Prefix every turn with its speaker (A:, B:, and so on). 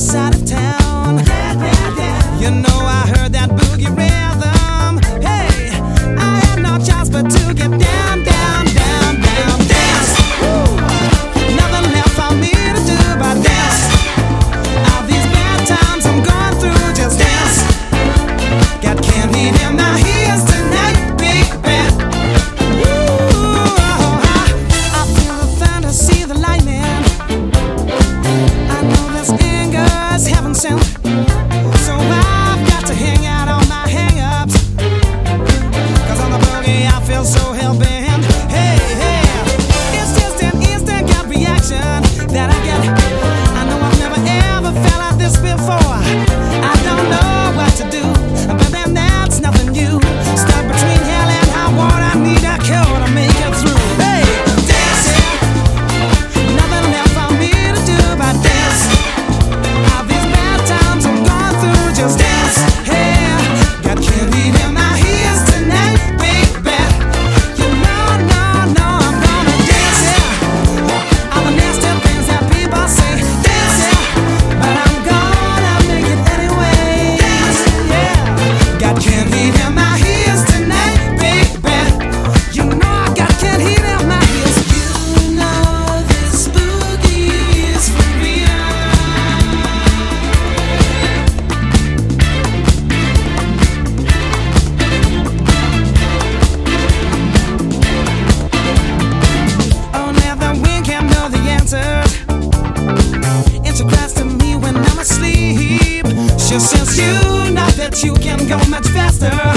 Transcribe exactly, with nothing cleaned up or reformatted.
A: side of town. You know I heard that boogie rhythm. Hey, I had no choice but to get down, down, down, down, dance. Woo. Nothing left for me to do but dance. All these bad times I'm going through, just dance. Got candy in my ears tonight, baby. Woo. I feel the thunder, see the lightning. I know this anger's heaven sent. So I've got to hang out on my hang-ups. Cause on the boogie I feel so hell-bent. Hey, hey, it's just an instant gut reaction that I get. I know I've never ever felt like this before. I don't know what to do, but then that's nothing new. Stuck between hell and high water, I need a cure to make it through. Hey, dance, yeah. Nothing left for me to do but dance. All these bad times I'm going through, just dance. Hey, got candy in my ears tonight, baby. You know, no, no, I'm gonna dance, yeah. All the nasty things that people say, dance, yeah. But I'm gonna make it anyway. Dance, yeah. Got candy in my ears tonight, baby. You know I got candy in my ears. You know this boogie is for real. Oh, now the wind can't know the answers. It's a cries to me when I'm asleep. She says you know that you can go much faster.